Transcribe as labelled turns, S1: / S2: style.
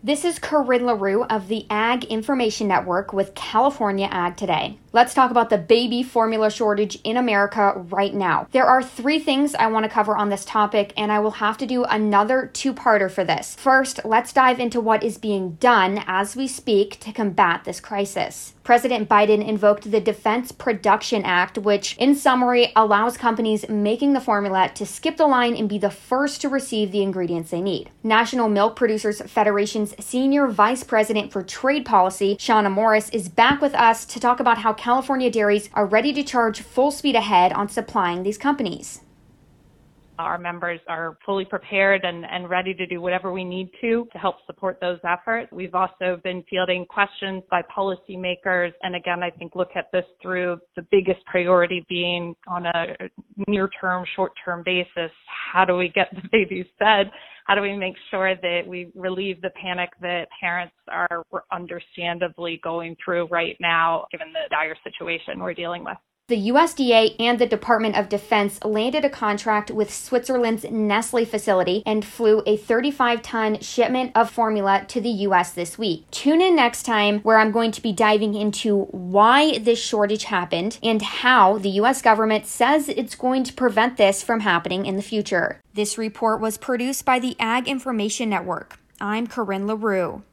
S1: This is Corinne LaRue of the Ag Information Network with California Ag Today. Let's talk about the baby formula shortage in America right now. There are three things I want to cover on this topic, and I will have to do another two-parter for this. First, let's dive into what is being done as we speak to combat this crisis. President Biden invoked the Defense Production Act, which, in summary, allows companies making the formula to skip the line and be the first to receive the ingredients they need. National Milk Producers Federation's Senior Vice President for Trade Policy, Shauna Morris, is back with us to talk about how California dairies are ready to charge full speed ahead on supplying these companies.
S2: Our members are fully prepared and ready to do whatever we need to help support those efforts. We've also been fielding questions by policymakers, and again, I think look at this through the biggest priority being on a near-term, short-term basis. How do we get the babies fed? How do we make sure that we relieve the panic that parents are understandably going through right now, given the dire situation we're dealing with?
S1: The USDA and the Department of Defense landed a contract with Switzerland's Nestle facility and flew a 35-ton shipment of formula to the U.S. this week. Tune in next time, where I'm going to be diving into why this shortage happened and how the U.S. government says it's going to prevent this from happening in the future. This report was produced by the Ag Information Network. I'm Corinne LaRue.